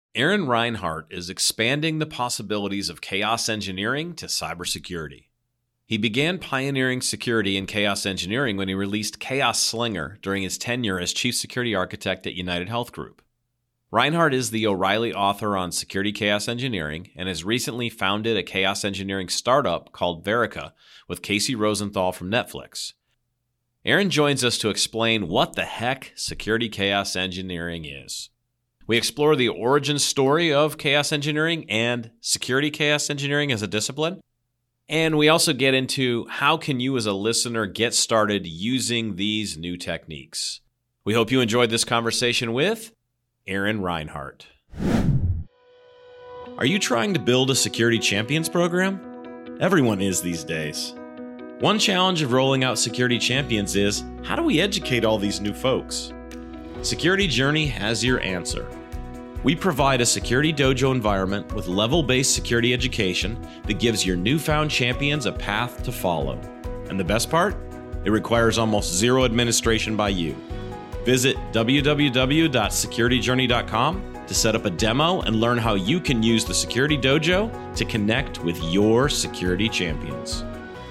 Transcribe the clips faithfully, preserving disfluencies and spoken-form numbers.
Aaron Reinhart is expanding the possibilities of chaos engineering to cybersecurity. He began pioneering security in chaos engineering when he released Chaos Slinger during his tenure as Chief Security Architect at United Health Group. Reinhart is the O'Reilly author on security chaos engineering and has recently founded a chaos engineering startup called Verica with Casey Rosenthal from Netflix. Aaron joins us to explain what the heck security chaos engineering is. We explore the origin story of chaos engineering and security chaos engineering as a discipline. And we also get into how can you as a listener get started using these new techniques. We hope you enjoyed this conversation with Aaron Reinhart. Are you trying to build a security champions program? Everyone is these days. One challenge of rolling out security champions is, how do we educate all these new folks? Security Journey has your answer. We provide a security dojo environment with level-based security education that gives your newfound champions a path to follow. And the best part? It requires almost zero administration by you. Visit w w w dot security journey dot com to set up a demo and learn how you can use the Security Dojo to connect with your security champions.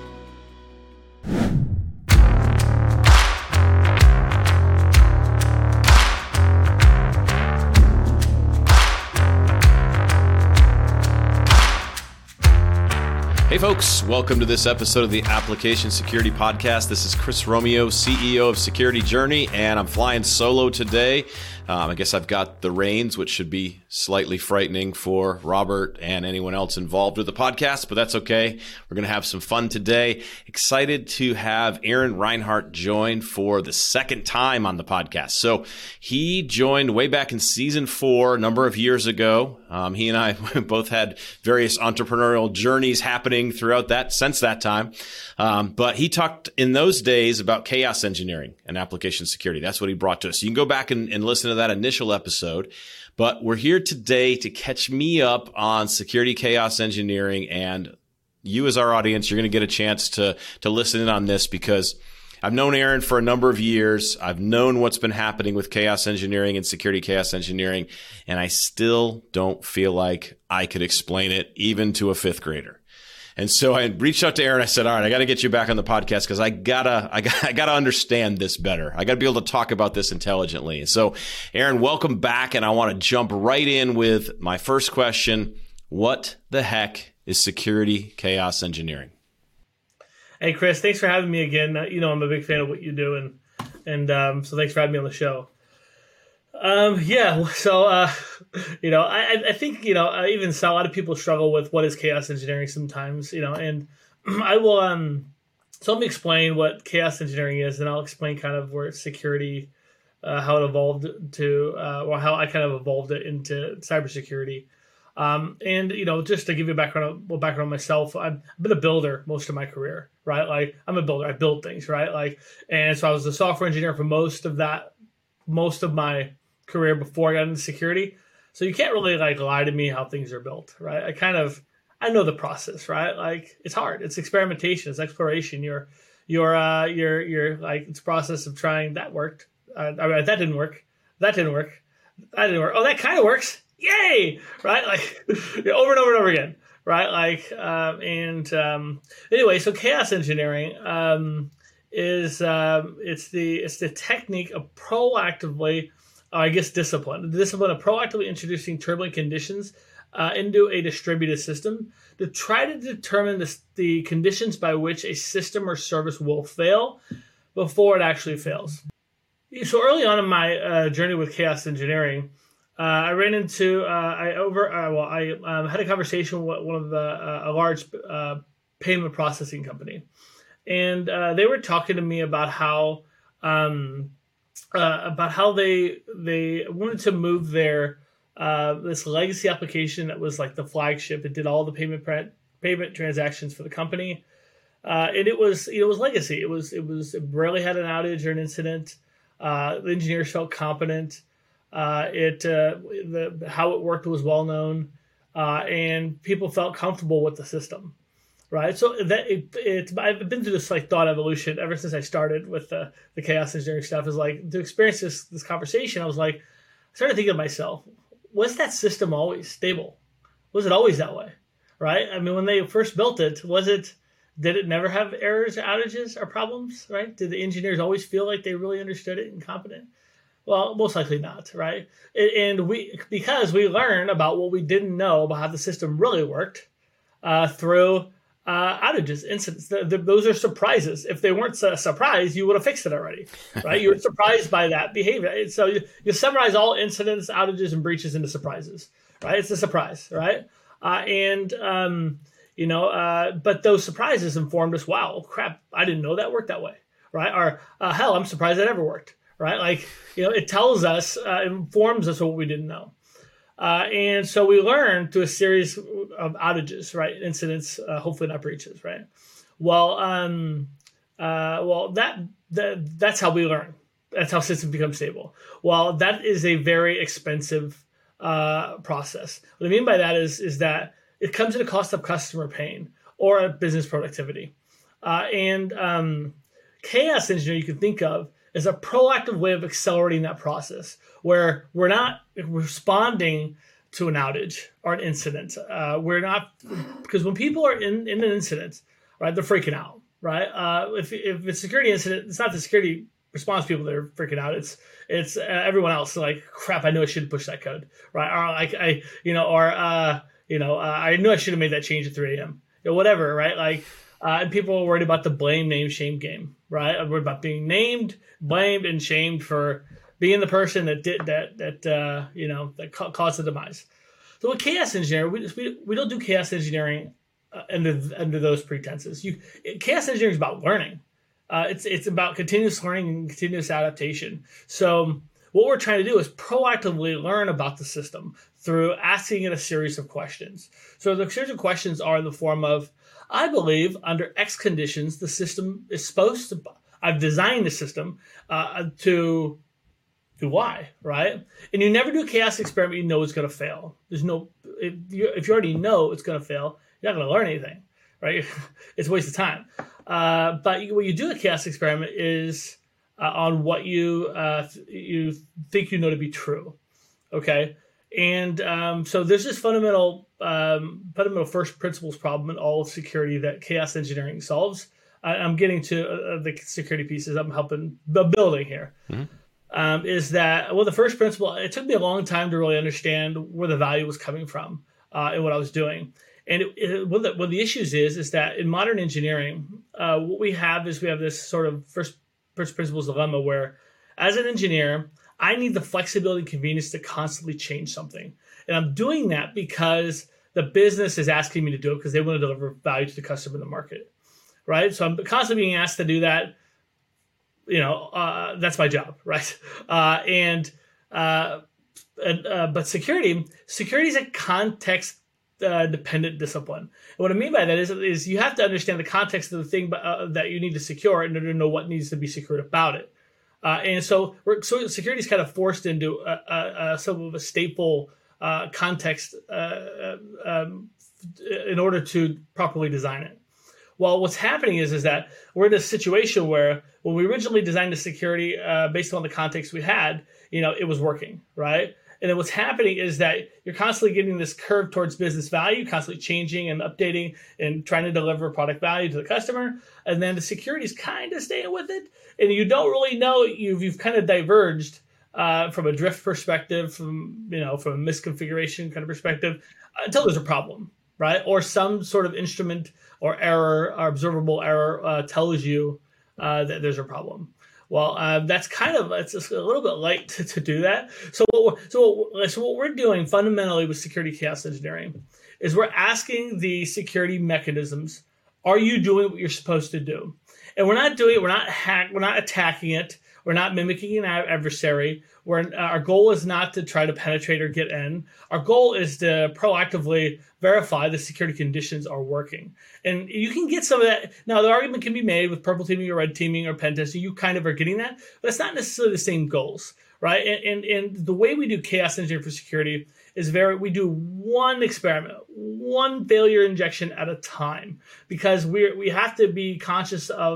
Hey folks, welcome to this episode of the Application Security Podcast. This is Chris Romeo, C E O of Security Journey, and I'm flying solo today. Um, I guess I've got the reins, which should be slightly frightening for Robert and anyone else involved with the podcast, but that's okay. We're going to have some fun today. Excited to have Aaron Reinhart join for the second time on the podcast. So he joined way back in season four, a number of years ago. Um, he and I both had various entrepreneurial journeys happening throughout that, since that time. Um, but he talked in those days about chaos engineering and application security. That's what he brought to us. You can go back and, and listen to that initial episode. But we're here today to catch me up on security chaos engineering. And you as our audience, you're going to get a chance to, to listen in on this because I've known Aaron for a number of years. I've known what's been happening with chaos engineering and security chaos engineering, and I still don't feel like I could explain it even to a fifth grader. And so I reached out to Aaron. I said, all right, I got to get you back on the podcast because I gotta, I got, I gotta understand this better. I got to be able to talk about this intelligently. So Aaron, welcome back. And I want to jump right in with my first question. What the heck is security chaos engineering? Hey, Chris, thanks for having me again. You know, I'm a big fan of what you do. And, and um, so thanks for having me on the show. Um, yeah, so, uh, you know, I, I think, you know, I even saw a lot of people struggle with what is chaos engineering sometimes, you know, and I will, um, so let me explain what chaos engineering is, and I'll explain kind of where security, uh, how it evolved to, uh, or how I kind of evolved it into cybersecurity. Um, and, you know, just to give you a background, well, background on myself, I've been a builder most of my career, right? Like, I'm a builder, I build things, right? Like, and so I was a software engineer for most of that, most of my career before I got into security. So you can't really like lie to me how things are built, right? I kind of, I know the process, right? Like it's hard. It's experimentation. It's exploration. You're, you're, uh, you're, you're like, it's a process of trying that worked. Uh, I mean, that didn't work. That didn't work. That didn't work. Oh, that kind of works. Yay. Right. Like over and over and over again. Right. Like, um, and, um, anyway, so chaos engineering, um, is, um, it's the, it's the technique of proactively, I guess discipline. The discipline of proactively introducing turbulent conditions uh, into a distributed system to try to determine the, the conditions by which a system or service will fail before it actually fails. So early on in my uh, journey with chaos engineering, uh, I ran into uh, I over uh, well I um, had a conversation with one of the uh, a large uh, payment processing company, and uh, they were talking to me about how. Um, Uh, about how they they wanted to move their uh, this legacy application that was like the flagship. It did all the payment pre- payment transactions for the company, uh, and it was it was legacy. It was it was it rarely had an outage or an incident. Uh, the engineers felt competent. Uh, it uh, the how it worked was well known, uh, and people felt comfortable with the system. Right, so that it, it, I've been through this like thought evolution ever since I started with the, the chaos engineering stuff. Is like to experience this this conversation. I was like, I started thinking to myself, was that system always stable? Was it always that way? Right? I mean, when they first built it, was it, did it never have errors, outages, or problems? Right? Did the engineers always feel like they really understood it and competent? Well, most likely not, right? And we, because we learn about what we didn't know about how the system really worked uh, through uh, outages, incidents. The, the, those are surprises. If they weren't a surprise, you would have fixed it already, right? You were surprised by that behavior. So you, you summarize all incidents, outages, and breaches into surprises, right? It's a surprise, right? Uh, and um, you know, uh, but those surprises informed us. Wow, crap! I didn't know that worked that way, right? Or uh, hell, I'm surprised that ever worked. Right, like you know, it tells us, uh, informs us of what we didn't know, uh, and so we learn through a series of outages, right, incidents, uh, hopefully not breaches, right. Well, um, uh, well, that, that that's how we learn. That's how systems become stable. Well, that is a very expensive uh, process. What I mean by that is is that it comes at a cost of customer pain or business productivity, uh, and um, chaos engineering you can think of is a proactive way of accelerating that process where we're not responding to an outage or an incident. Uh, we're not, because when people are in, in an incident, right, they're freaking out, right? Uh, if, if it's a security incident, it's not the security response people that are freaking out. It's it's uh, everyone else. Like, crap, I knew I shouldn't push that code, right? Or like I, you know, or uh, you know, uh, I knew I should have made that change at three a.m. You know, whatever, right? Like, uh, and people are worried about the blame, name, shame game, right? I'm worried about being named, blamed, and shamed for being the person that did that, that uh, you know, that ca- caused the demise. So with chaos engineering, we, we we don't do chaos engineering uh, under under those pretenses. You chaos engineering is about learning. Uh, it's it's about continuous learning and continuous adaptation. So what we're trying to do is proactively learn about the system through asking it a series of questions. So the series of questions are in the form of, I believe under X conditions, the system is supposed to, I've designed the system uh, to do Y, right? And you never do a chaos experiment you know it's going to fail. There's no, if you, if you already know it's going to fail, you're not going to learn anything, right? It's a waste of time. Uh, but what you do a chaos experiment is uh, on what you uh, you think you know to be true, okay? And um, so there's this fundamental um, fundamental first principles problem in all of security that chaos engineering solves. I, I'm getting to uh, the security pieces I'm helping the building here. Mm-hmm. Um, is that, well, the first principle, it took me a long time to really understand where the value was coming from uh, in what I was doing. And it, it, one, of the, one of the issues is, is that in modern engineering, uh, what we have is we have this sort of first, first principles dilemma where as an engineer, I need the flexibility and convenience to constantly change something. And I'm doing that because the business is asking me to do it because they want to deliver value to the customer in the market, right? So I'm constantly being asked to do that. You know, uh, that's my job, right? Uh, and, uh, and uh, but security, security is a context uh, dependent discipline. And what I mean by that is, is you have to understand the context of the thing uh, that you need to secure in order to know what needs to be secured about it. Uh, and so, we're, so security is kind of forced into a, a, a, some of a staple uh, context uh, um, in order to properly design it. Well, what's happening is, is that we're in a situation where when we originally designed the security uh, based on the context we had, you know, it was working, right? And then what's happening is that you're constantly getting this curve towards business value, constantly changing and updating and trying to deliver product value to the customer. And then the security is kind of staying with it. And you don't really know, you've, you've kind of diverged uh, from a drift perspective, from, you know, from a misconfiguration kind of perspective until there's a problem, right? Or some sort of instrument or error or observable error uh, tells you uh, that there's a problem. Well, uh, that's kind of, it's just a little bit late to, to do that. So what, we're, so, what, so what we're doing fundamentally with security chaos engineering is we're asking the security mechanisms, are you doing what you're supposed to do? And we're not doing it, we're not hack, we're not attacking it, we're not mimicking an adversary. We're, uh, our goal is not to try to penetrate or get in. Our goal is to proactively verify the security conditions are working. And you can get some of that. Now, the argument can be made with purple teaming or red teaming or pen testing. You kind of are getting that, but it's not necessarily the same goals, right? And, and, and the way we do chaos engineering for security is very, we do one experiment, one failure injection at a time, because we we have to be conscious of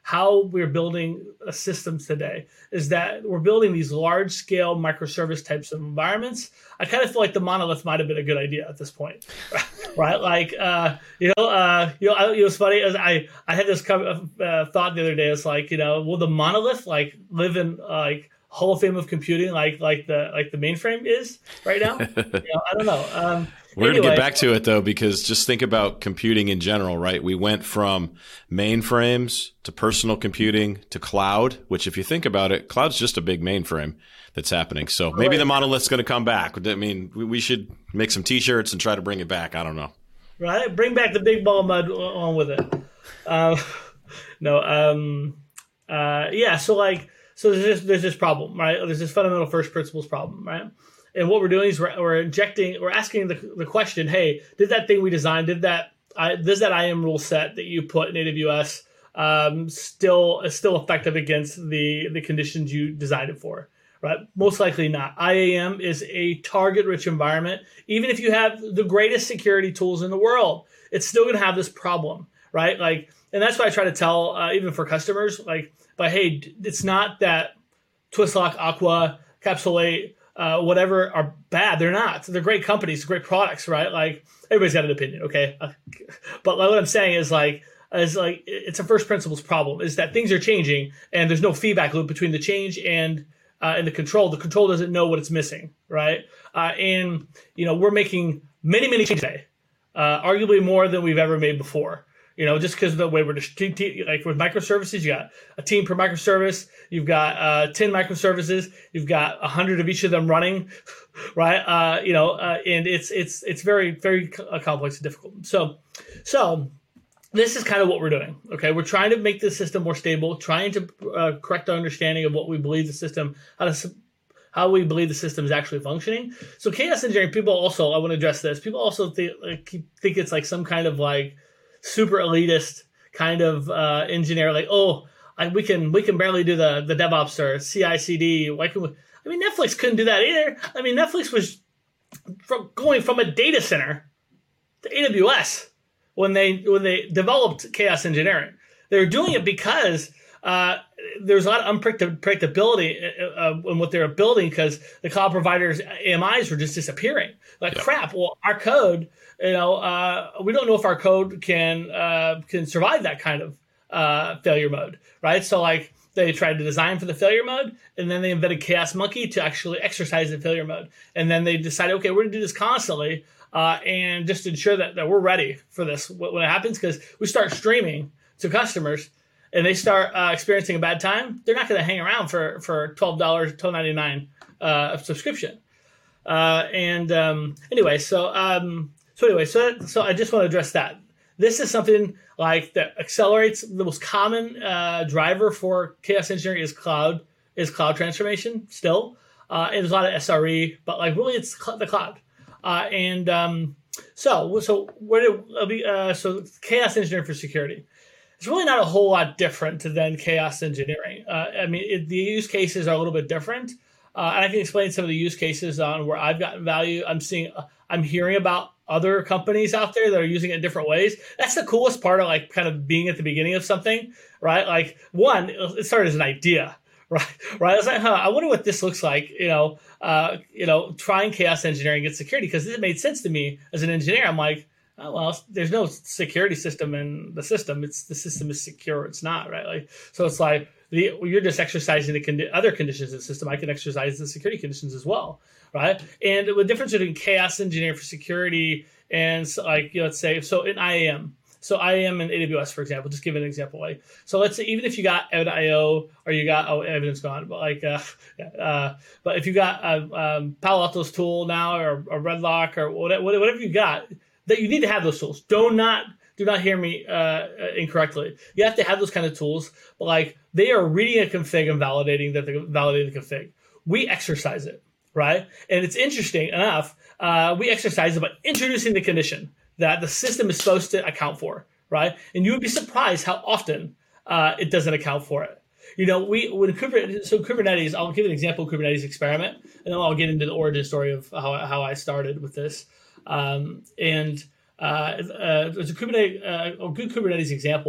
how we're building systems today is that we're building these large scale microservice types of environments. I kind of feel like the monolith might have been a good idea at this point, right? Like, uh, you know, uh, you know, I, it was funny as I, I had this uh, thought the other day. It's like, you know, will the monolith like live in uh, like Hall of Fame of computing, like like the like the mainframe is right now? You know, I don't know. Um, We're anyway. going to get back to it, though, because just think about computing in general, right? We went from mainframes to personal computing to cloud, which if you think about it, cloud's just a big mainframe that's happening. So maybe right. the monolith's going to come back. I mean, we, we should make some T-shirts and try to bring it back. I don't know. Right? Bring back the big ball of mud on with it. Uh, no, um, uh, yeah, so like, so there's this, there's this problem, right? There's this fundamental first principles problem, right? And what we're doing is we're, we're injecting, we're asking the, the question, hey, did that thing we designed, did that, I, does that I A M rule set that you put in A W S um, still is still effective against the, the conditions you designed it for, right? Most likely not. I A M is a target-rich environment. Even if you have the greatest security tools in the world, it's still going to have this problem, right? Like, and that's why I try to tell, uh, even for customers, like, but hey, it's not that Twistlock, Aqua, Capsulate, Uh, whatever are bad. They're not. They're great companies, great products, right? Like everybody's got an opinion, okay? Uh, but like, what I'm saying is like, is like it's a first principles problem. Is that things are changing and there's no feedback loop between the change and uh, and the control. The control doesn't know what it's missing, right? Uh, and you know we're making many many changes today, uh, arguably more than we've ever made before. You know, just because of the way we're just like with microservices, you got a team per microservice, you've got uh, ten microservices, you've got a hundred of each of them running, right? Uh, you know, uh, and it's it's it's very very complex and difficult. So, so this is kind of what we're doing. Okay, we're trying to make the system more stable, trying to uh, correct our understanding of what we believe the system, how to how we believe the system is actually functioning. So, chaos engineering, people also, I want to address this. People also think like, think it's like some kind of like super elitist kind of uh, engineer, like, oh, I, we can we can barely do the the DevOps or C I C D. Why can we? I mean, Netflix couldn't do that either. I mean, Netflix was from going from a data center to A W S when they when they developed chaos engineering. They were doing it because uh, there's a lot of unpredictability uh, in what they were building because the cloud providers' A M Is were just disappearing. Like yeah. crap. Well, our code. You know, uh, we don't know if our code can uh, can survive that kind of uh, failure mode, right? So, like, they tried to design for the failure mode, and then they invented Chaos Monkey to actually exercise the failure mode. And then they decided, okay, we're going to do this constantly, uh, and just to ensure that, that we're ready for this when it happens, because we start streaming to customers, and they start uh, experiencing a bad time, they're not going to hang around for, for twelve dollars, twelve ninety-nine uh, of subscription. Uh, and um, anyway, so... Um, So anyway, so so I just want to address that. This is something like that accelerates the most common uh, driver for chaos engineering is cloud is cloud transformation still, uh, and there's a lot of S R E, but like really it's cl- the cloud. Uh, and um, so so where do uh, so chaos engineering for security? It's really not a whole lot different than chaos engineering. Uh, I mean, it, the use cases are a little bit different, uh, and I can explain some of the use cases on where I've gotten value. I'm seeing, uh, I'm hearing about other companies out there that are using it in different ways. That's the coolest part of like kind of being at the beginning of something, right? Like one, it started as an idea, right? Right. I was like, huh, I wonder what this looks like, you know, uh, you know, trying chaos engineering and security, because it made sense to me as an engineer. I'm like, oh, well, there's no security system in the system. It's the system is secure. It's not, right? Like, so it's like the, you're just exercising the condi- other conditions of the system. I can exercise the security conditions as well. Right. And the difference between chaos engineering for security and like, you know, let's say, so in I A M, so I A M and A W S, for example, just give an example. Like, so let's say, even if you got Evident dot I O or you got, oh, Evident's gone, but like, uh, uh, but if you got uh, um, Palo Alto's tool now or, or Redlock or whatever, whatever you got, that you need to have those tools. Do not, do not hear me uh, incorrectly. You have to have those kind of tools, but like they are reading a config and validating that they're validating the config. We exercise it. Right. And it's interesting enough. Uh, we exercise it by introducing the condition that the system is supposed to account for. Right. And you would be surprised how often uh, it doesn't account for it. You know, we when Kubernetes, so Kubernetes, I'll give an example of Kubernetes experiment, and then I'll get into the origin story of how, how I started with this. Um, and uh, uh, there's a Kubernetes, uh, a good Kubernetes example.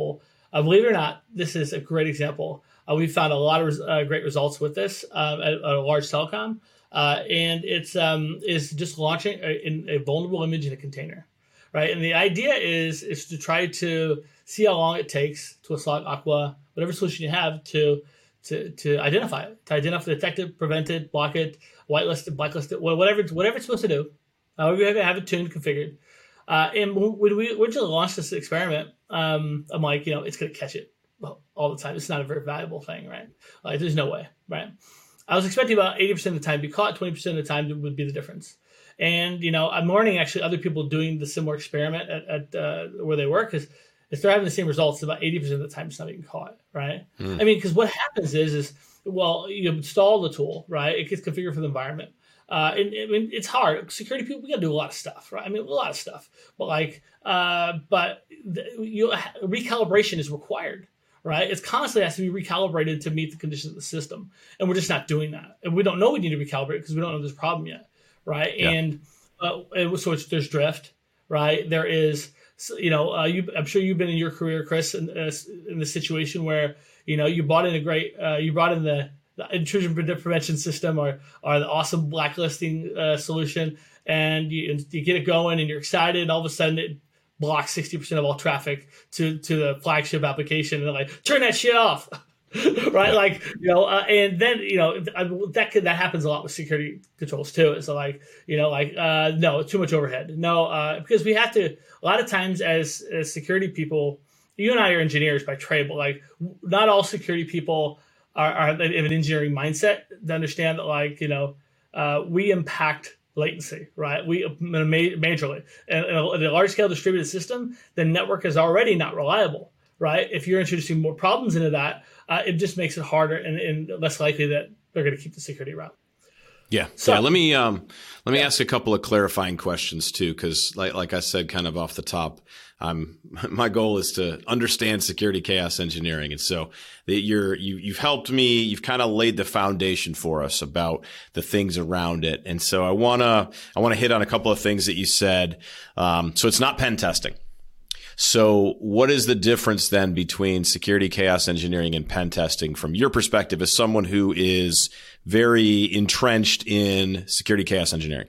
Uh, believe it or not, this is a great example. Uh, we found a lot of uh, great results with this um, at, at a large telecom, uh, and it's um, is just launching a, in a vulnerable image in a container, right? And the idea is is to try to see how long it takes to Twistlock, Aqua, whatever solution you have to to to identify it, to identify, detect it, prevent it, block it, whitelist it, blacklist it, whatever whatever it's supposed to do. However, you have it, have it tuned, configured. Uh, and when we originally launched this experiment, um, I'm like, you know, it's going to catch it all the time. It's not a very valuable thing, right? Like, there's no way, right? I was expecting about eighty percent of the time to be caught, twenty percent of the time would be the difference. And, you know, I'm learning actually other people doing the similar experiment at, at uh, where they work is if they're having the same results, about eighty percent of the time it's not being caught, right? Mm. I mean, because what happens is, is, well, you install the tool, right? It gets configured for the environment. Uh, and, I mean, it's hard. Security people, we got to do a lot of stuff, right? I mean, a lot of stuff. But like, uh, but the, you, recalibration is required, right? It constantly has to be recalibrated to meet the conditions of the system, and we're just not doing that. And we don't know we need to recalibrate because we don't know there's a problem yet, right? Yeah. And uh, it, so it's, there's drift, right? There is, you know, uh, you, I'm sure you've been in your career, Chris, in, uh, in the situation where you know you brought in a great, uh, you brought in the the intrusion prevention system or, or the awesome blacklisting uh, solution, and you, you get it going and you're excited, and all of a sudden it blocks sixty percent of all traffic to, to the flagship application, and they're like, turn that shit off, right? Like, you know, uh, and then, you know, that could, that happens a lot with security controls too. It's like, you know, like, uh, no, too much overhead. No, uh, because we have to, a lot of times as, as security people, you and I are engineers by trade, but like not all security people Are, are have an engineering mindset to understand that, like, you know, uh, we impact latency, right? We majorly. And in a large scale distributed system, the network is already not reliable, right? If you're introducing more problems into that, uh, it just makes it harder and, and less likely that they're going to keep the security route. Yeah. So yeah, let me um, let me yeah. ask a couple of clarifying questions too, because like like I said, kind of off the top, um, my goal is to understand security chaos engineering, and so the, you're you you've helped me. You've kind of laid the foundation for us about the things around it, and so I wanna I wanna hit on a couple of things that you said. Um, so it's not pen testing. So what is the difference then between security chaos engineering and pen testing from your perspective as someone who is very entrenched in security chaos engineering?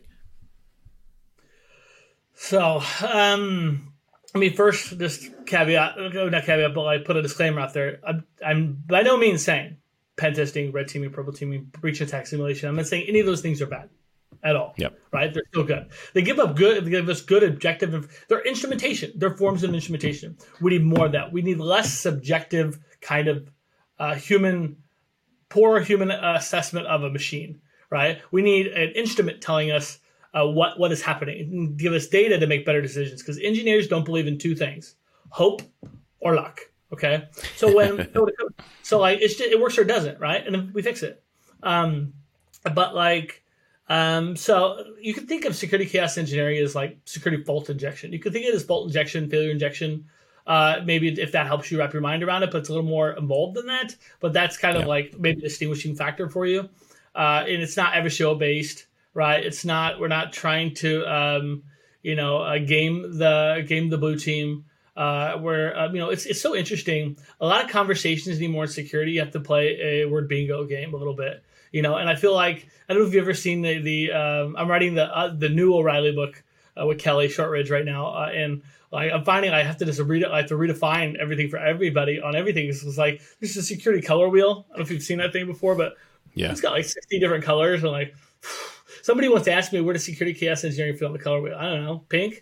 So, um, I mean, first, just caveat, not caveat, but I put a disclaimer out there. I'm, I'm by no means saying pen testing, red teaming, purple teaming, breach attack simulation. I'm not saying any of those things are bad at all. Yep. Right? They're still good. They give up good. They give us good objective. They're instrumentation. They're forms of instrumentation. We need more of that. We need less subjective kind of uh, human, poor human uh, assessment of a machine. Right? We need an instrument telling us uh, what what is happening and give us data to make better decisions. Because engineers don't believe in two things: hope or luck. Okay. So when so, so like it's just, it works or it doesn't. Right? And then we fix it. Um, but like. Um, so you can think of security chaos engineering as like security fault injection. You could think of it as fault injection, failure injection. Uh, maybe if that helps you wrap your mind around it, but it's a little more involved than that. But that's kind of yeah. like maybe a distinguishing factor for you. Uh, and it's not ever show based, right? It's not. We're not trying to, um, you know, uh, game the game the blue team. Uh, where uh, you know it's it's so interesting. A lot of conversations anymore in security, you have to play a word bingo game a little bit. You know, and I feel like I don't know if you've ever seen the the um, I'm writing the uh, the new O'Reilly book uh, with Kelly Shortridge right now, uh, and like I'm finding I have to just read it. I have to redefine everything for everybody on everything. It's just like this is a security color wheel. I don't know if you've seen that thing before, but yeah, it's got like sixty different colors. And like somebody wants to ask me where does security chaos engineering fit on the color wheel? I don't know, pink.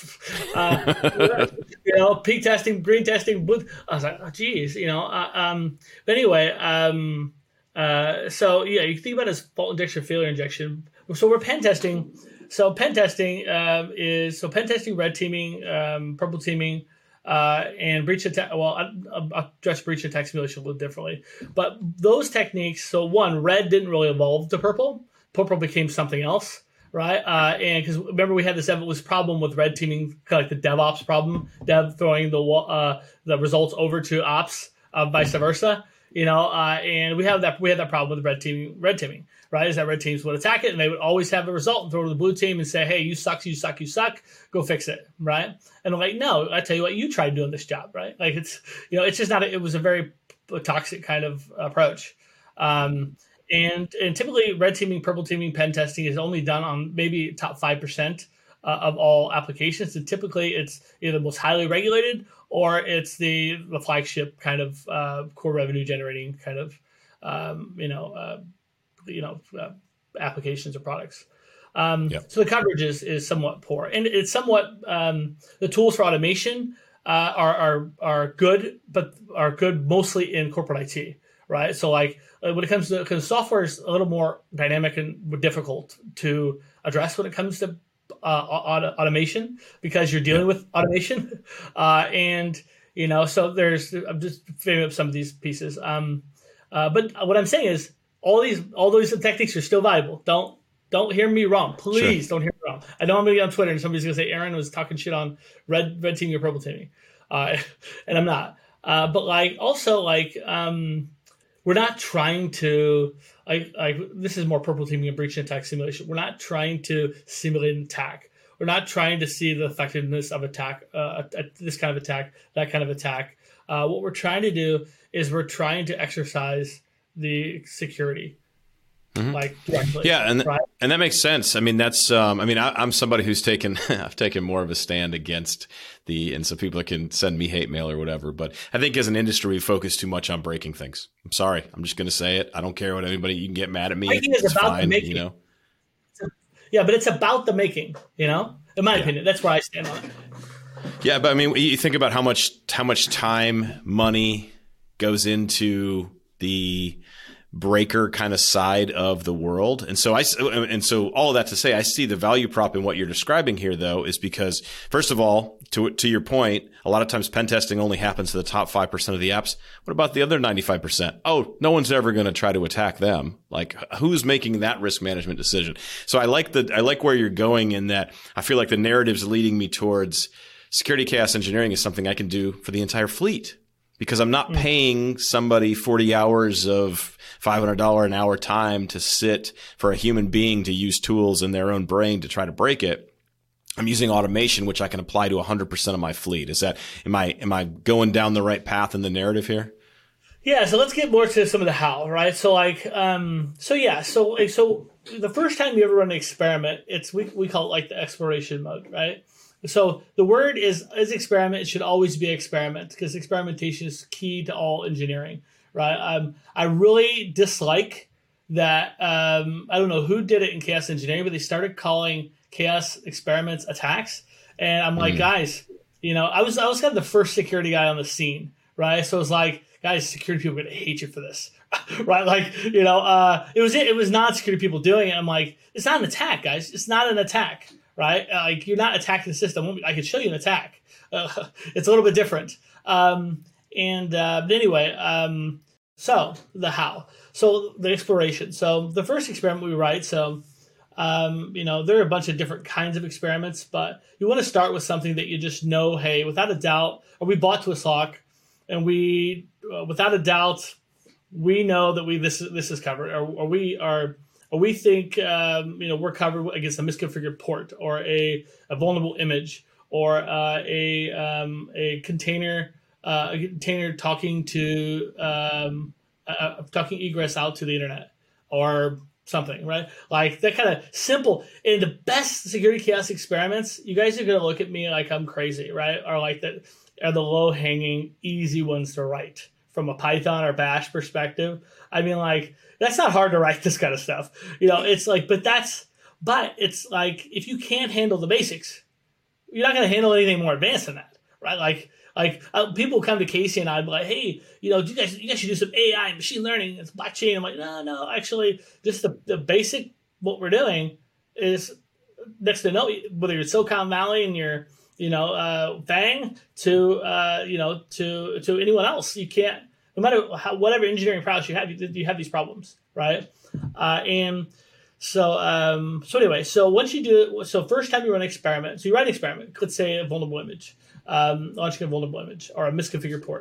uh, you know, pink testing, green testing, blue. I was like, oh, geez, you know. Uh, um, but anyway. Um, Uh, so yeah, you can think about it as fault injection, failure injection. So we're pen testing. So pen testing um, is so pen testing, red teaming, um, purple teaming, uh, and breach attack. Well, I, I'll address breach attack simulation a little differently. But those techniques. So one, red didn't really evolve to purple. Purple became something else, right? Uh, and because remember we had this this problem with red teaming, kind of like the DevOps problem, dev throwing the uh, the results over to ops, uh, vice versa. you know, uh, and we have that we have that problem with red teaming. Red teaming, right? Is that red teams would attack it, and they would always have a result and throw to the blue team and say, "Hey, you suck, you suck, you suck. Go fix it," right? And I'm like, "No, I tell you what, you tried doing this job, right? Like it's you know, it's just not. A, it was a very toxic kind of approach." Um, and and typically, red teaming, purple teaming, pen testing is only done on maybe top five percent uh, of all applications, and typically it's either the most highly regulated or it's the the flagship kind of uh, core revenue generating kind of um, you know uh, you know uh, applications or products. Um, yep. So the coverage is is somewhat poor, and it's somewhat um, the tools for automation uh, are are are good, but are good mostly in corporate I T, right? So like when it comes to because software is a little more dynamic and difficult to address when it comes to Uh, auto- automation because you're dealing with automation, uh, and you know, so there's. I'm just framing up some of these pieces. Um, uh, but what I'm saying is, all these, all those techniques are still valuable. Don't, don't hear me wrong. Please sure. don't hear me wrong. I know I'm gonna get on Twitter and somebody's gonna say Aaron was talking shit on red, red teaming or purple teaming, uh, and I'm not. Uh, but like, also like, um, we're not trying to. Like, like this is more purple teaming and breach and attack simulation. We're not trying to simulate an attack. We're not trying to see the effectiveness of attack, uh, this kind of attack, that kind of attack. Uh, what we're trying to do is we're trying to exercise the security, mm-hmm. like directly. Yeah, and right? and that makes sense. I mean, that's. Um, I mean, I, I'm somebody who's taken. I've taken more of a stand against the, and so people can send me hate mail or whatever. But I think as an industry, we focus too much on breaking things. I'm sorry. I'm just going to say it. I don't care what anybody. You can get mad at me. I think it's, it's about fine, the making. You know. Yeah, but it's about the making. You know, in my yeah. opinion, that's where I stand on it. Yeah, but I mean, you think about how much how much time, money goes into the breaker kind of side of the world. And so I, and so all of that to say, I see the value prop in what you're describing here though, is because first of all, to, to your point, a lot of times pen testing only happens to the top five percent of the apps. What about the other ninety-five percent? Oh, no one's ever going to try to attack them. Like who's making that risk management decision? So I like the, I like where you're going in that I feel like the narrative's leading me towards security chaos engineering is something I can do for the entire fleet. Because I'm not paying somebody forty hours of five hundred dollars an hour time to sit for a human being to use tools in their own brain to try to break it. I'm using automation, which I can apply to one hundred percent of my fleet. Is that, am I, am I going down the right path in the narrative here? Yeah. So let's get more to some of the how, right? So like, um, so yeah, so, like, so the first time you ever run an experiment, it's, we, we call it like the exploration mode, right? So the word is is experiment. It should always be experiment because experimentation is key to all engineering, right? Um, I really dislike that. Um, I don't know who did it in chaos engineering, but they started calling chaos experiments attacks, and I'm like, mm. guys, you know, I was I was kind of the first security guy on the scene, right? So it's like, guys, security people are gonna hate you for this, right? Like, you know, uh, it was it was non-security people doing it. I'm like, it's not an attack, guys. It's not an attack. Right? Uh, like you're not attacking the system. I could show you an attack. Uh, it's a little bit different. Um, and uh, but anyway, um, so the how. So the exploration. So the first experiment we write. So um, you know there are a bunch of different kinds of experiments, but you want to start with something that you just know. Hey, without a doubt, or we bought Twistlock, and we uh, without a doubt we know that we this this is covered, or, or we are. Or we think um, you know we're covered against a misconfigured port or a, a vulnerable image or uh, a um, a container uh, a container talking to um, uh, talking egress out to the internet or something, right? Like that kind of simple. In the best security chaos experiments, you guys are gonna look at me like I'm crazy, right? Or like that are the low hanging easy ones to write from a Python or Bash perspective. I mean, like. That's not hard to write this kind of stuff. You know, it's like, but that's, but it's like, if you can't handle the basics, you're not going to handle anything more advanced than that, right? Like, like uh, people come to Casey and I'd be like, hey, you know, you guys, you guys should do some A I and machine learning. It's blockchain. I'm like, no, no, actually, just the, the basic, what we're doing is next to no, whether you're Silicon Valley and you're, you know, uh, Fang to, uh, you know, to, to anyone else, you can't, no matter how, whatever engineering prowess you have, you, you have these problems, right? Uh, and so, um, so anyway, so once you do, so first time you run an experiment, so you write an experiment, let's say a vulnerable image, um, launching a vulnerable image or a misconfigured port.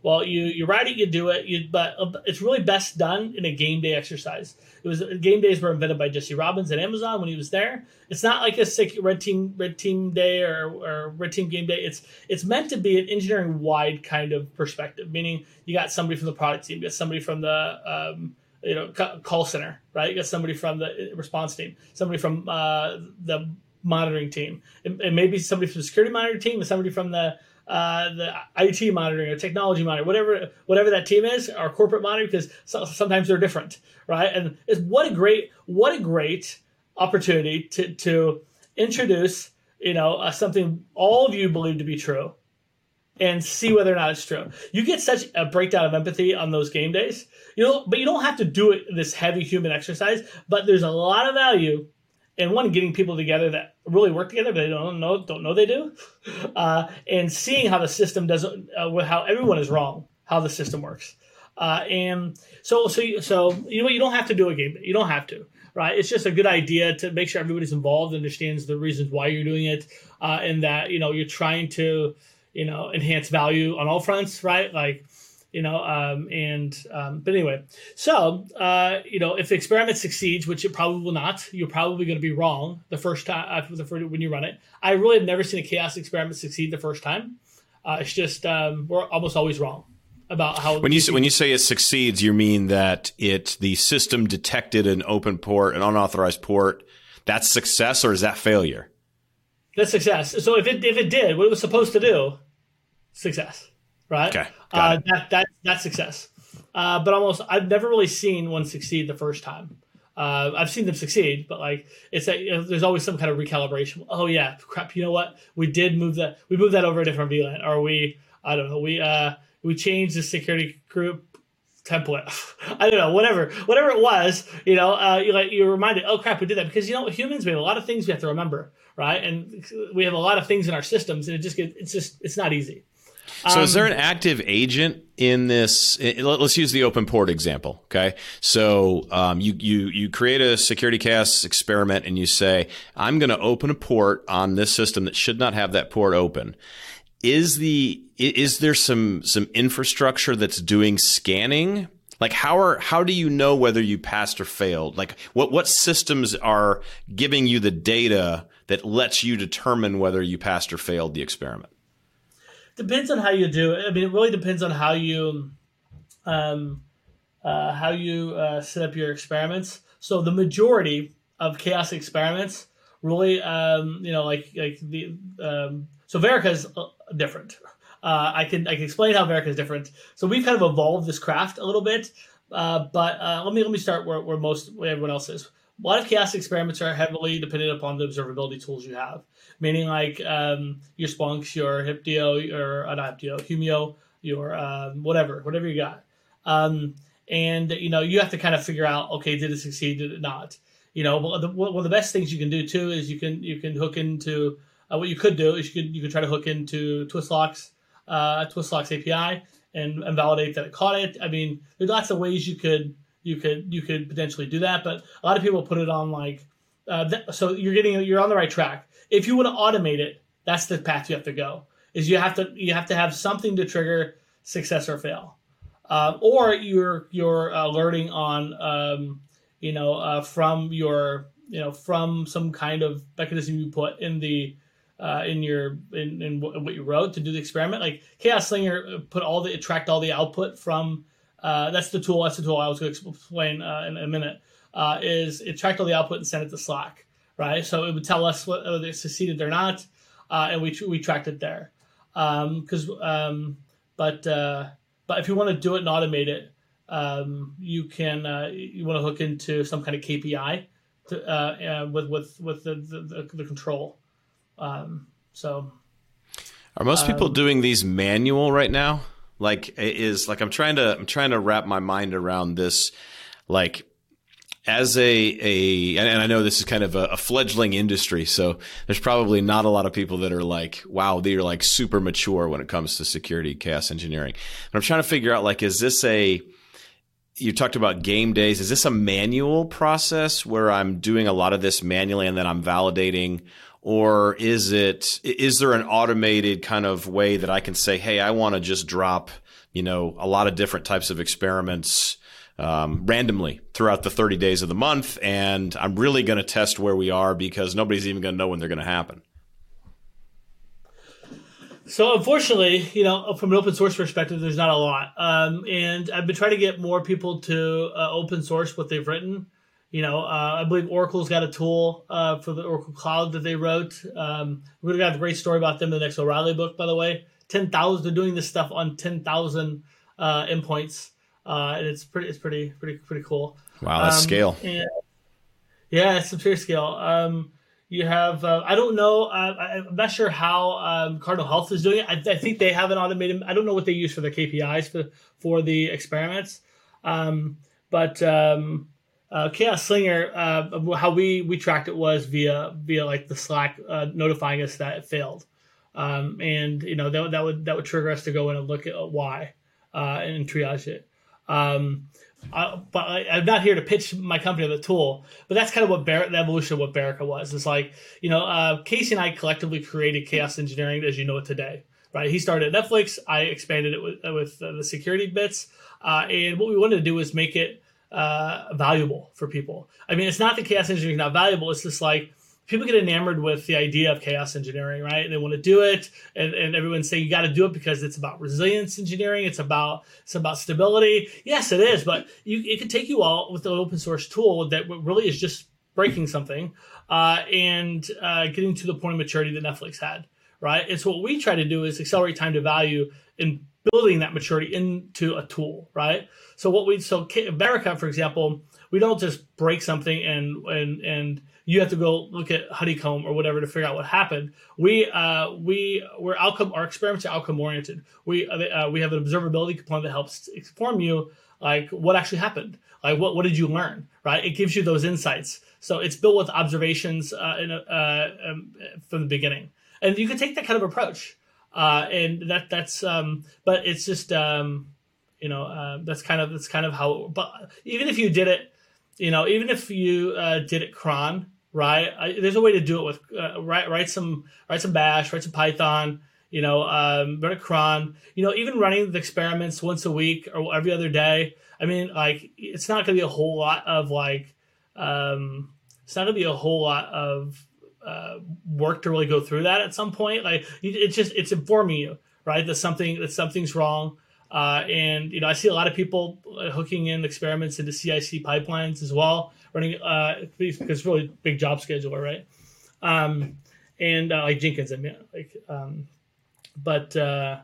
Well, you you write it, you do it, you, but it's really best done in a game day exercise. It was game days were invented by Jesse Robbins at Amazon when he was there. It's not like a sick red team red team day or, or red team game day. It's it's meant to be an engineering wide kind of perspective, meaning you got somebody from the product team, you got somebody from the um, you know call center, right? You got somebody from the response team, somebody from uh, the monitoring team, and, and maybe somebody from the security monitoring team, and somebody from the Uh, the I T monitoring or technology monitoring, whatever whatever that team is, or corporate monitoring, because so, sometimes they're different, right? And it's what a great what a great opportunity to to introduce you know uh, something all of you believe to be true, and see whether or not it's true. You get such a breakdown of empathy on those game days, you know, but you don't have to do it this heavy human exercise. But there's a lot of value. And one, getting people together that really work together, but they don't know don't know they do, uh, and seeing how the system doesn't, uh, how everyone is wrong, how the system works, uh, and so so you, so you know what, you don't have to do a game, you don't have to, right? It's just a good idea to make sure everybody's involved, understands the reasons why you're doing it, uh, and that you know you're trying to you know enhance value on all fronts, right? Like. You know, um, and um, but anyway, so uh, you know, if the experiment succeeds, which it probably will not, you're probably going to be wrong the first time after the first, when you run it. I really have never seen a chaos experiment succeed the first time. Uh, it's just um, we're almost always wrong about how. When you say, when you say it succeeds, you mean that it the system detected an open port, an unauthorized port. That's success, or is that failure? That's success. So if it if it did what it was supposed to do, success. Right. Okay. Uh, that that that's success. Uh, but almost, I've never really seen one succeed the first time. Uh, I've seen them succeed, but like it's that you know, there's always some kind of recalibration. Oh yeah, crap. You know what? We did move that. We moved that over a different V LAN, or we I don't know. We uh we changed the security group template. I don't know. Whatever whatever it was. You know. Uh, you like you're reminded. Oh crap, we did that because you know humans. We have a lot of things we have to remember, right? And we have a lot of things in our systems, and it just gets. It's just it's not easy. So is there an active agent in this? Let's use the open port example. Okay. So um, you, you, you create a security chaos experiment and you say, I'm going to open a port on this system that should not have that port open. Is the, is there some, some infrastructure that's doing scanning? Like how are, how do you know whether you passed or failed? Like what, what systems are giving you the data that lets you determine whether you passed or failed the experiment? Depends on how you do it. I mean, it really depends on how you, um, uh, how you uh, set up your experiments. So the majority of chaos experiments really, um, you know, like like the um, so Verica is different. Uh, I can I can explain how Verica is different. So we've kind of evolved this craft a little bit, uh, but uh, let me let me start where, where most where everyone else is. A lot of chaos experiments are heavily dependent upon the observability tools you have, meaning like um, your Splunks, your Hiptio, or uh, not Hiptio, Humio, your um, whatever, whatever you got. Um, and, you know, you have to kind of figure out, okay, did it succeed, did it not? You know, one of the, one of the best things you can do, too, is you can you can hook into, uh, what you could do is you could, you could try to hook into Twistlocks, uh, Twistlocks A P I and, and validate that it caught it. I mean, there's lots of ways you could You could you could potentially do that, but a lot of people put it on like uh, th- so you're getting you're on the right track. If you want to automate it, that's the path you have to go. Is you have to you have to have something to trigger success or fail, uh, or you're you're uh, learning on um, you know uh, from your you know from some kind of mechanism you put in the uh, in your in, in what you wrote to do the experiment. Like Chaos Slinger put all the it tracked all the output from. Uh, that's the tool. That's the tool I was going to explain uh, in a minute. Uh, is it tracked all the output and sent it to Slack, right? So it would tell us whether they succeeded or not, uh, and we we tracked it there. Because, um, um, but uh, but if you want to do it and automate it, um, you can. Uh, you want to hook into some kind of K P I to, uh, uh, with with with the the, the control. Um, so, are most people um, doing these manual right now? Like is like I'm trying to I'm trying to wrap my mind around this, like as a a and I know this is kind of a, a fledgling industry, so there's probably not a lot of people that are like, wow, they're like super mature when it comes to security chaos engineering. But I'm trying to figure out, like, is this a you talked about game days? Is this a manual process where I'm doing a lot of this manually and then I'm validating? Or is it, is there an automated kind of way that I can say, hey, I want to just drop you know, a lot of different types of experiments um, randomly throughout the thirty days of the month. And I'm really going to test where we are because nobody's even going to know when they're going to happen. So unfortunately, you know, from an open source perspective, there's not a lot. Um, and I've been trying to get more people to uh, open source what they've written. You know, uh, I believe Oracle's got a tool uh, for the Oracle Cloud that they wrote. Um, we're going to have a great story about them in the next O'Reilly book, by the way. ten thousand, they're doing this stuff on ten thousand uh, endpoints. Uh, and it's pretty, it's pretty, pretty, pretty cool. Wow, that's um, scale. And, yeah, it's some serious scale. Um, You have, uh, I don't know, uh, I'm not sure how um, Cardinal Health is doing it. I, I think they have an automated, I don't know what they use for their K P Is for, for the experiments. Um, but um, uh, Chaos Slinger, uh, how we, we tracked it was via via like the Slack uh, notifying us that it failed. Um, and, you know, that, that would that would trigger us to go in and look at why uh, and triage it. Um Uh, but I, I'm not here to pitch my company the tool, but that's kind of what Bar- the evolution of what Berica was. It's like, you know, uh, Casey and I collectively created Chaos Engineering as you know it today, right? He started at Netflix. I expanded it with, with uh, the security bits. Uh, and what we wanted to do was make it uh, valuable for people. I mean, it's not that Chaos Engineering is not valuable. It's just like, people get enamored with the idea of chaos engineering, right? They want to do it, and, and everyone say you got to do it because it's about resilience engineering. It's about it's about stability. Yes, it is, but you, it can take you all with an open source tool that really is just breaking something uh, and uh, getting to the point of maturity that Netflix had, right? And so what we try to do is accelerate time to value in building that maturity into a tool, right? So what we so Berica, for example, we don't just break something and and and you have to go look at Honeycomb or whatever to figure out what happened. We uh, we we're outcome. Our experiments are outcome oriented. We uh, we have an observability component that helps inform you like what actually happened. Like what what did you learn? Right? It gives you those insights. So it's built with observations uh, in a, uh, um, from the beginning, and you can take that kind of approach. Uh, and that that's um, but it's just um, you know uh, that's kind of that's kind of how. But even if you did it, you know, even if you uh, did it cron. Right, I, there's a way to do it with uh, write write some write some Bash, write some Python, you know, um, run a cron. You know, even running the experiments once a week or every other day. I mean, like it's not going to be a whole lot of like, um, it's not going to be a whole lot of uh, work to really go through that at some point. Like it's just it's informing you, right, that something that something's wrong. Uh, and you know, I see a lot of people hooking in experiments into C I C pipelines as well, running uh, because it's really big job scheduler, right? Um, and uh, like Jenkins, I mean, like, um, but uh,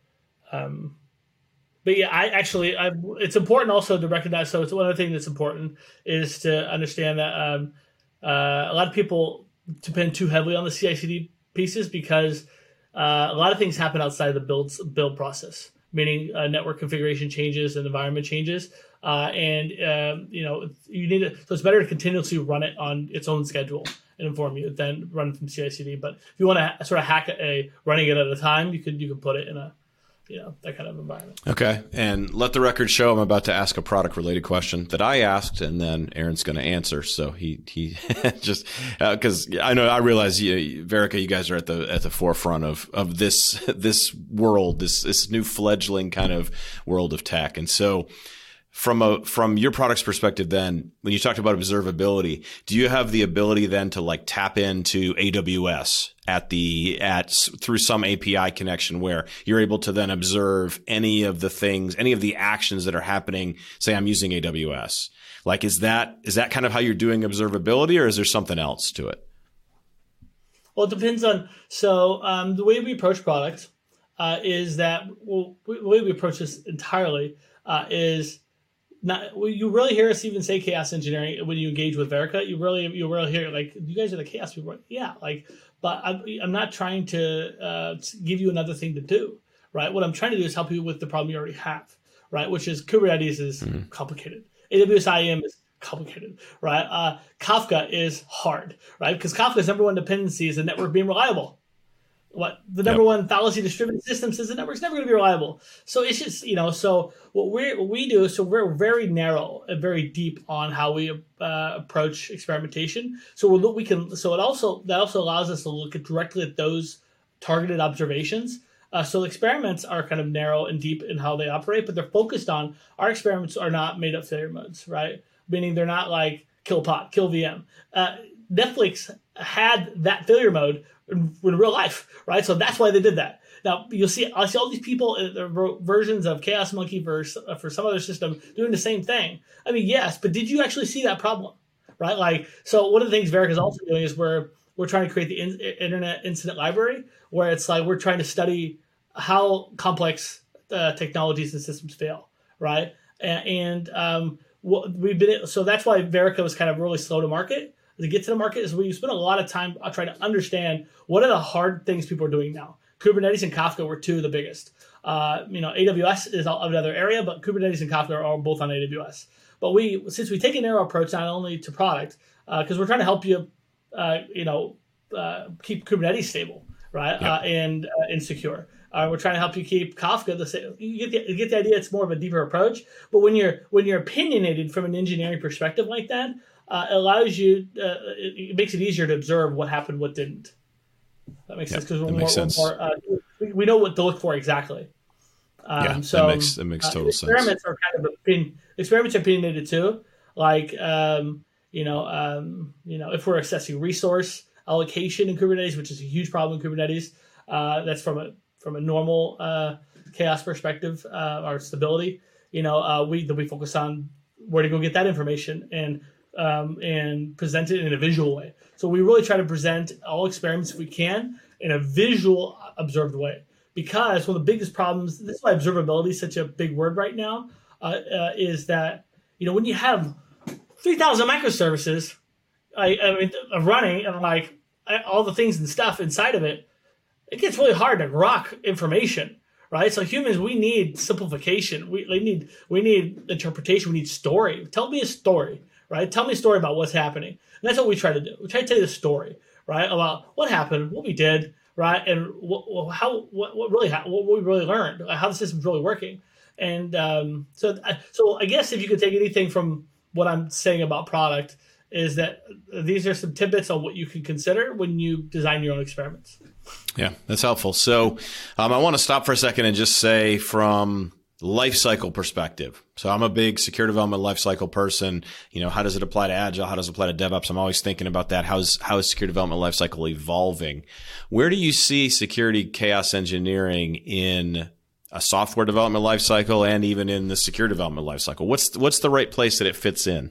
um, but yeah, I actually, I, it's important also to recognize. So it's one other thing that's important is to understand that um, uh, a lot of people depend too heavily on the C I C D pieces because uh, a lot of things happen outside of the build build process. Meaning uh, network configuration changes and environment changes. Uh, and, uh, you know, you need to, so it's better to continuously run it on its own schedule and inform you than run from C I C D. But if you want to sort of hack a, a running it at a time, you could you can put it in a, you know, that kind of environment. Okay. And let the record show I'm about to ask a product related question that I asked and then Aaron's going to answer. So he, he just, uh, cause I know, I realize you, Berica, you guys are at the, at the forefront of, of this, this world, this, this new fledgling kind of world of tech. And so from a, from your product's perspective, then when you talked about observability, do you have the ability then to like tap into A W S at the, at through some A P I connection where you're able to then observe any of the things, any of the actions that are happening? Say I'm using A W S. Like, is that, is that kind of how you're doing observability or is there something else to it? Well, it depends on, so um, the way we approach product uh, is that, well, the way we approach this entirely uh, is, Not, well, you really hear us even say chaos engineering when you engage with Berica. You really, you really hear like, you guys are the chaos people. Yeah, like, but I'm, I'm not trying to uh, give you another thing to do, right? What I'm trying to do is help you with the problem you already have, right? Which is Kubernetes is mm-hmm. complicated. A W S I A M is complicated, right? Uh, Kafka is hard, right? Because Kafka's number one dependency is the network being reliable. What the number yep. one fallacy distributed systems is the network's never going to be reliable. So it's just, you know, so what we what we do, so we're very narrow and very deep on how we uh, approach experimentation. So we'll look, we can, so it also, that also allows us to look at directly at those targeted observations Uh, so experiments are kind of narrow and deep in how they operate, but they're focused on our experiments are not made up failure modes, right? Meaning they're not like kill pod, kill V M. Uh, Netflix had that failure mode in, in real life, right? So that's why they did that. Now you'll see, I see all these people, uh, versions of Chaos Monkey for for some other system doing the same thing. I mean, yes, but did you actually see that problem, right? Like, so one of the things Verica is also doing is we're we're trying to create the in, Internet Incident Library, where it's like we're trying to study how complex uh, technologies and systems fail, right? And, and um, what we've been so that's why Verica was kind of really slow to market. To get to the market is we spent a lot of time trying to understand what are the hard things people are doing now. Kubernetes and Kafka were two of the biggest. Uh, you know, A W S is another area, but Kubernetes and Kafka are all both on A W S. But we, since we take a narrow approach not only to product, because uh, we're trying to help you, uh, you know, uh, keep Kubernetes stable, right, yep. uh, and uh, and secure. Uh, we're trying to help you keep Kafka the same. You get the, you get the idea. It's more of a deeper approach. But when you're when you're opinionated from an engineering perspective like that, uh, it allows you. Uh, it, it makes it easier to observe what happened, what didn't. That makes yep, sense because we're, more, we're more. Uh, we, we know what to look for exactly. Um, yeah, so that makes that makes total uh, experiments sense. Are kind of opinion, experiments are opinionated too. Like um, you know, um, you know, if we're assessing resource allocation in Kubernetes, which is a huge problem in Kubernetes, uh, that's from a from a normal uh, chaos perspective uh, or stability. You know, uh, we we focus on where to go get that information and um, and present it in a visual way. So we really try to present all experiments if we can in a visual, observed way. Because one of the biggest problems, this is why observability is such a big word right now, uh, uh, is that, you know, when you have three thousand microservices I, I mean, running and like all the things and stuff inside of it, it gets really hard to grok information, right? So humans, we need simplification. We, we need we need interpretation. We need story. Tell me a story, right? Tell me a story about what's happening. And that's what we try to do. We try to tell you the story, right, about what happened, what we did, right, and what, how what, what really ha- what we really learned, how the system's really working. And um, so, so I guess if you could take anything from what I'm saying about product, is that these are some tidbits on what you can consider when you design your own experiments. Yeah, that's helpful. So um, I want to stop for a second and just say from lifecycle perspective. So I'm a big secure development lifecycle person. You know, how does it apply to Agile? How does it apply to DevOps? I'm always thinking about that. How's, how is secure development lifecycle evolving? Where do you see security chaos engineering in a software development lifecycle and even in the secure development lifecycle? What's, what's the right place that it fits in?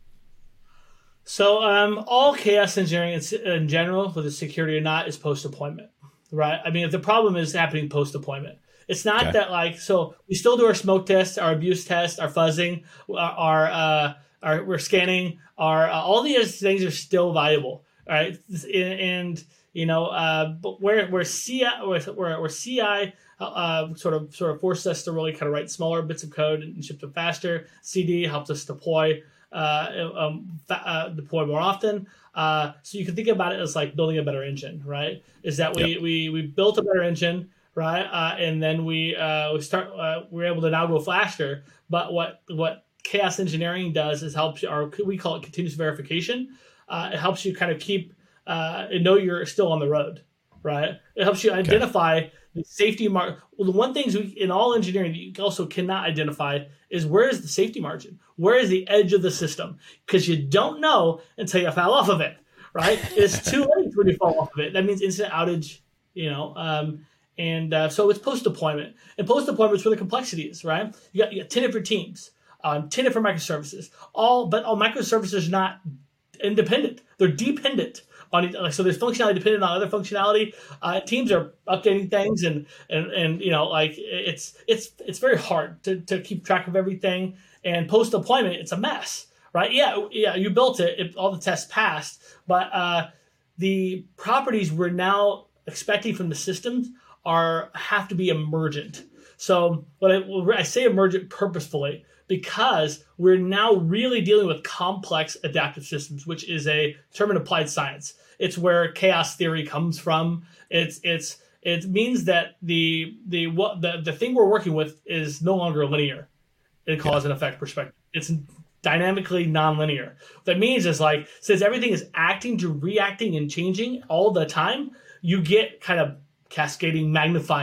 So um, all chaos engineering in general, whether it's security or not, is post-deployment, right? I mean, if the problem is happening post-deployment, it's not okay. that like, so we still do our smoke tests, our abuse tests, our fuzzing, our, uh, our we're scanning, our, uh, all these things are still valuable, right? And, and you know, uh, but where, where C I, where, where C I uh, sort of, sort of forces us to really kind of write smaller bits of code and ship them faster. C D helps us deploy Uh, um, uh, deploy more often. Uh, so you can think about it as like building a better engine, right? Is that we yep. we we built a better engine, right? Uh, and then we uh, we start uh, we're able to now go faster. But what what chaos engineering does is helps you, or we call it continuous verification. Uh, it helps you kind of keep uh, and know you're still on the road, right? It helps you identify okay. the safety mark. Well, the one things we in all engineering that you also cannot identify is where is the safety margin? Where is the edge of the system? Because you don't know until you fall off of it, right? It's too late when you fall off of it. That means incident outage, you know. Um, and uh, so it's post-deployment. And post-deployment is where the complexity is, right? You got, you got ten different teams, um, ten different microservices. All, but all microservices are not independent. They're dependent on it. So there's functionality dependent on other functionality. Uh, teams are updating things, and and and you know, like it's it's it's very hard to to keep track of everything. And post deployment, it's a mess, right? Yeah, yeah, you built it, it all the tests passed, but uh, the properties we're now expecting from the systems are have to be emergent. So what I, I say emergent purposefully because we're now really dealing with complex adaptive systems, which is a term in applied science. It's where chaos theory comes from. It's it's it means that the the what the, the thing we're working with is no longer linear in cause yeah. and effect perspective. It's dynamically nonlinear. What that means is like since everything is acting to reacting and changing all the time, you get kind of cascading, magnifying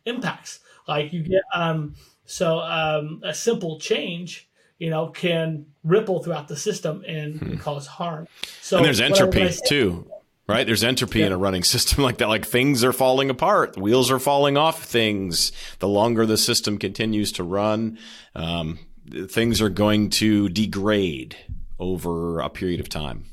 impacts. Like you get um, so um, a simple change, you know, can ripple throughout the system and hmm. cause harm. So and there's entropy I, say, too, right? There's entropy yeah. in a running system like that. Like things are falling apart, the wheels are falling off things. The longer the system continues to run, um, things are going to degrade over a period of time.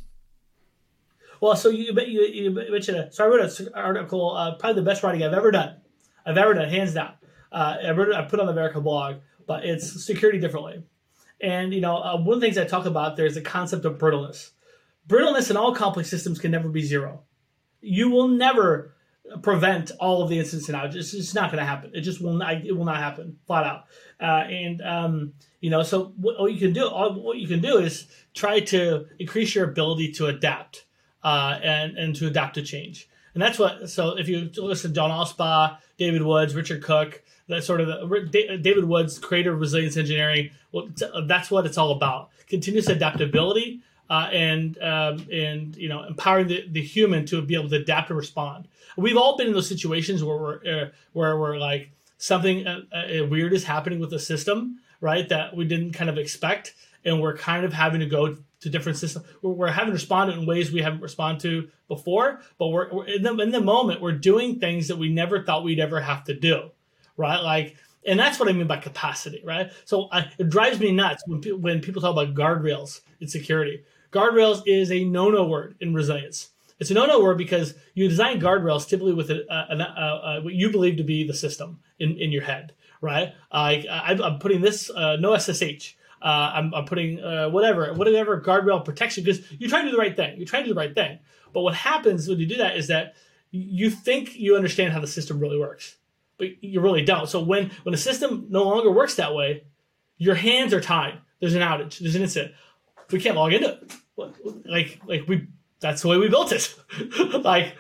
Well, so you you, you mentioned it. So I wrote an article, uh, probably the best writing I've ever done. I've ever done, hands down. Uh, I wrote it, I put it on the Verica blog, but it's security differently. And you know, uh, one of the things I talk about, there's the concept of brittleness. Brittleness in all complex systems can never be zero. You will never prevent all of the incidents and outages. It's just not going to happen. It just will not. It will not happen, flat out. Uh, and um, you know, so what, what you can do, all, what you can do is try to increase your ability to adapt. Uh, and, and to adapt to change. And that's what, so if you listen to John Allspaw, David Woods, Richard Cook, that sort of, the, David Woods, creator of resilience engineering, well, that's what it's all about. Continuous adaptability uh, and, um, and, you know, empowering the, the human to be able to adapt and respond. We've all been in those situations where we're, uh, where we're like, something uh, uh, weird is happening with the system, right, that we didn't kind of expect, and we're kind of having to go to different systems. We're, we're having to respond in ways we haven't responded to before, but we're, we're in, the, in the moment, we're doing things that we never thought we'd ever have to do, right? Like, and that's what I mean by capacity, right? So I, it drives me nuts when, pe- when people talk about guardrails in security. Guardrails is a no-no word in resilience. It's a no-no word because you design guardrails typically with a, a, a, a, what you believe to be the system in, in your head, right? I, I, I'm putting this, uh, no S S H. Uh, I'm, I'm putting uh, whatever, whatever guardrail protection, because you're trying to do the right thing. You're trying to do the right thing. But what happens when you do that is that you think you understand how the system really works, but you really don't. So when, when a system no longer works that way, your hands are tied. There's an outage. There's an incident. We can't log into it. Like, like we, that's the way we built it. Like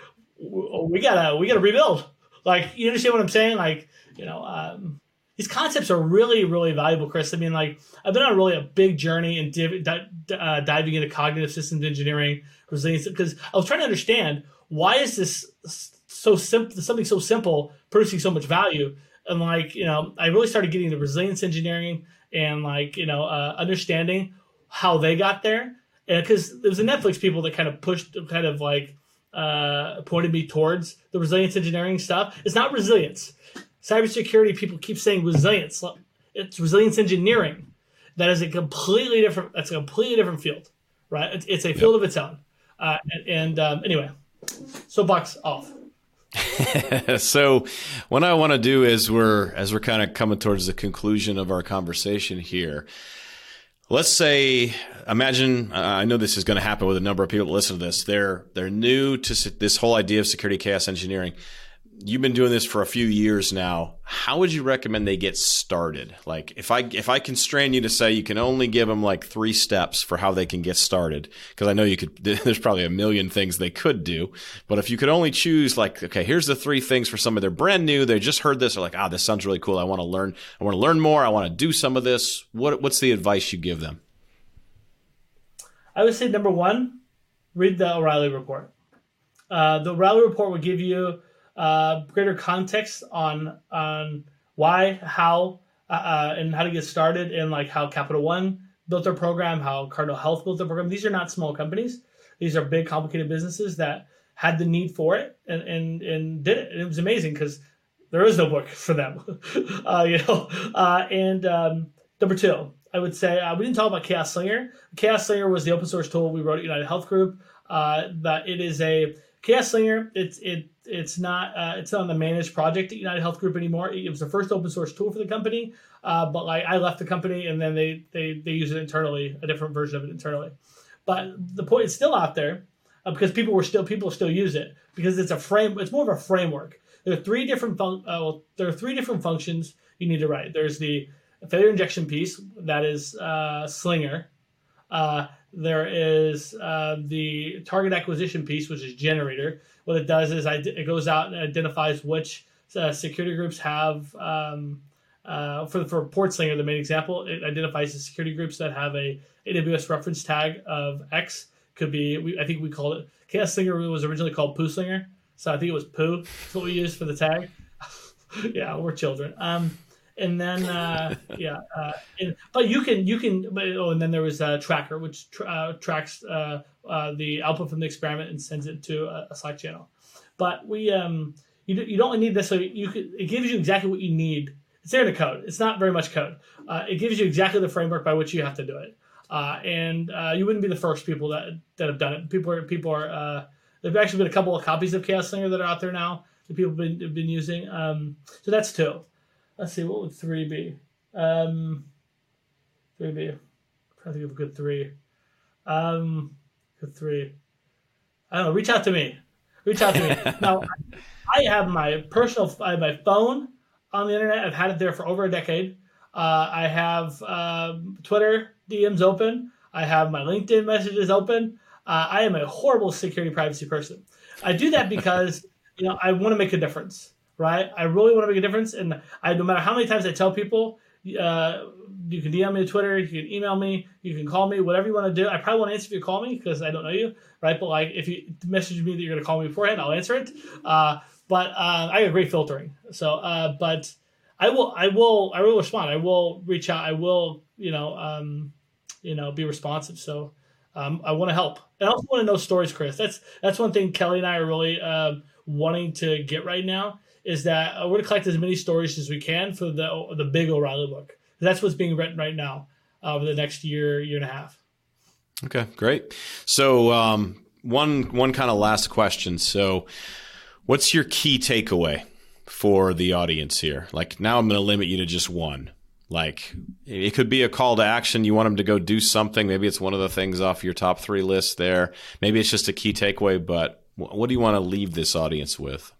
we gotta, we gotta rebuild. Like, you understand what I'm saying? Like, you know, um, these concepts are really, really valuable, Chris. I mean, like, I've been on really a big journey in div- di- uh, diving into cognitive systems engineering, resilience, because I was trying to understand, why is this so simple, something so simple producing so much value? And like, you know, I really started getting into resilience engineering and like, you know, uh, understanding how they got there. And because there was the Netflix people that kind of pushed, kind of like uh, pointed me towards the resilience engineering stuff. It's not resilience. Cybersecurity people keep saying resilience. It's resilience engineering. That is a completely different. That's a completely different field, right? It's, it's a field yep. of its own. Uh, and and um, anyway, soapbox off. So, what I want to do is we're as we're kind of coming towards the conclusion of our conversation here. Let's say, imagine, uh, I know this is going to happen with a number of people that listen to this. They're they're new to this whole idea of security chaos engineering. You've been doing this for a few years now. How would you recommend they get started? Like, if I if I constrain you to say you can only give them like three steps for how they can get started, because I know you could. There's probably a million things they could do, but if you could only choose, like, okay, here's the three things for somebody they're brand new, they just heard this, or like, ah, this sounds really cool. I want to learn. I want to learn more. I want to do some of this. What what's the advice you give them? I would say number one, read the O'Reilly report. Uh, the O'Reilly report will give you Uh, greater context on on why, how, uh, and how to get started, and like how Capital One built their program, how Cardinal Health built their program. These are not small companies; these are big, complicated businesses that had the need for it and and, and did it. And it was amazing because there is no book for them, uh, you know. Uh, and um, number two, I would say uh, we didn't talk about Chaos Slinger. Chaos Slinger was the open source tool we wrote at United Health Group. Uh, that it is a Chaos Slinger. It's it. It's not uh, it's not on the managed project at United Health Group anymore. It was the first open source tool for the company, uh, but like I left the company and then they, they they use it internally, a different version of it internally. But the point, it's still out there uh, because people were still people still use it because it's a frame. It's more of a framework. There are three different fun- uh, well, there are three different functions you need to write. There's the failure injection piece that is uh, Slinger. Uh, there is uh, the target acquisition piece, which is Generator. What it does is it goes out and identifies which uh, security groups have, um, uh, for, for PortSlinger, the main example, it identifies the security groups that have a A W S reference tag of X. Could be, we, I think we called it, Chaos Slinger was originally called Poo Slinger. So I think it was Poo. That's what we used for the tag. yeah, we're children. Um, and then uh, yeah, uh, and, but you can you can. But, oh, and then there was a tracker which tra- uh, tracks uh, uh, the output from the experiment and sends it to a, a Slack channel. But we um, you you don't need this. So you could, it gives you exactly what you need. It's there in the code. It's not very much code. Uh, it gives you exactly the framework by which you have to do it. Uh, and uh, you wouldn't be the first people that that have done it. People are people are. Uh, there've actually been a couple of copies of Chaos Slinger that are out there now that people have been, have been using. Um, so that's two. Let's see, what would three be? Um, three be. I'm trying to think of a good three. Um, good three. I don't know. Reach out to me. Reach out to me. Now, I have my personal. I have my phone on the internet. I've had it there for over a decade. Uh, I have um, Twitter D Ms open. I have my LinkedIn messages open. Uh, I am a horrible security privacy person. I do that because you know I want to make a difference, right? I really want to make a difference, and I no matter how many times I tell people, uh, you can D M me on Twitter, you can email me, you can call me, whatever you want to do. I probably won't answer if you call me because I don't know you, right? But like if you message me that you're going to call me beforehand, I'll answer it. Uh, but uh, I have great filtering, so uh, but. I will, I will, I will respond. I will reach out. I will, you know, um, you know, be responsive. So um, I want to help. And I also want to know stories, Chris. That's that's one thing Kelly and I are really uh, wanting to get right now is that uh, we're going to collect as many stories as we can for the the big O'Reilly book. That's what's being written right now uh, over the next year, year and a half. Okay, great. So um, one one kind of last question. So what's your key takeaway for the audience here? Like now I'm going to limit you to just one. Like it could be a call to action. You want them to go do something. Maybe it's one of the things off your top three list there. Maybe it's just a key takeaway, but what do you want to leave this audience with?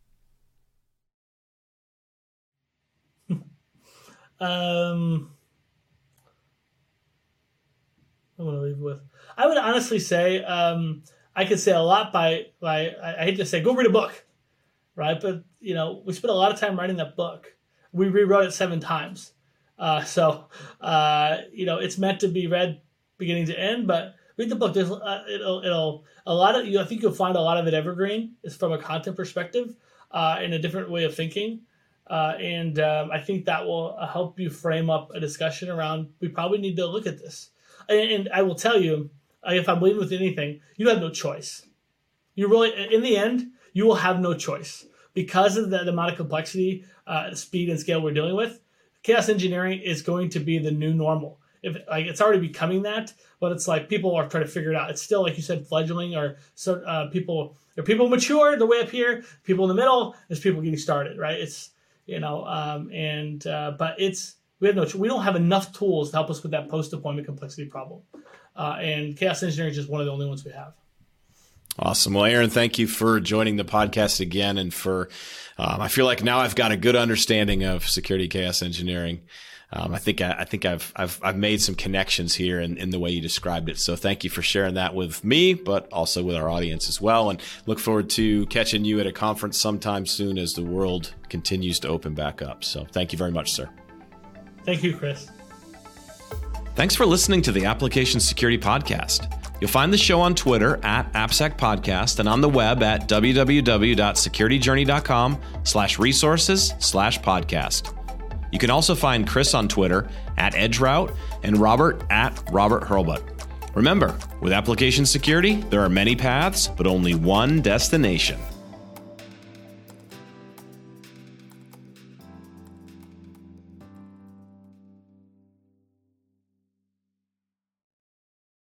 um, I want to leave with, I would honestly say, um, I could say a lot by, by, I hate to say, go read a book, right? But you know, we spent a lot of time writing that book. We rewrote it seven times. Uh, so, uh, you know, it's meant to be read beginning to end, but read the book. There's, uh, it'll, it'll, a lot of, you know, I think you'll find a lot of it evergreen is from a content perspective, uh, in a different way of thinking. Uh, and, um, I think that will help you frame up a discussion around, we probably need to look at this. And, and I will tell you, if I'm leaving with anything, you have no choice. You really, in the end, you will have no choice. Because of the, the amount of complexity, uh, speed, and scale we're dealing with, chaos engineering is going to be the new normal. If like it's already becoming that, but it's like people are trying to figure it out. It's still like you said, fledgling, or so uh, people. There are people mature the way up here, people in the middle. There's people getting started, right? It's you know, um, and uh, but it's we have no we don't have enough tools to help us with that post deployment complexity problem, uh, and chaos engineering is just one of the only ones we have. Awesome. Well, Aaron, thank you for joining the podcast again. And for, um, I feel like now I've got a good understanding of security chaos engineering. Um, I think, I, I think I've, I've, I've made some connections here in, in the way you described it. So thank you for sharing that with me, but also with our audience as well. And look forward to catching you at a conference sometime soon as the world continues to open back up. So thank you very much, sir. Thank you, Chris. Thanks for listening to the Application Security Podcast. You'll find the show on Twitter at AppSec Podcast and on the web at www.securityjourney.com slash resources slash podcast. You can also find Chris on Twitter at EdgeRoute and Robert at Robert Hurlbut. Remember, with application security, there are many paths, but only one destination.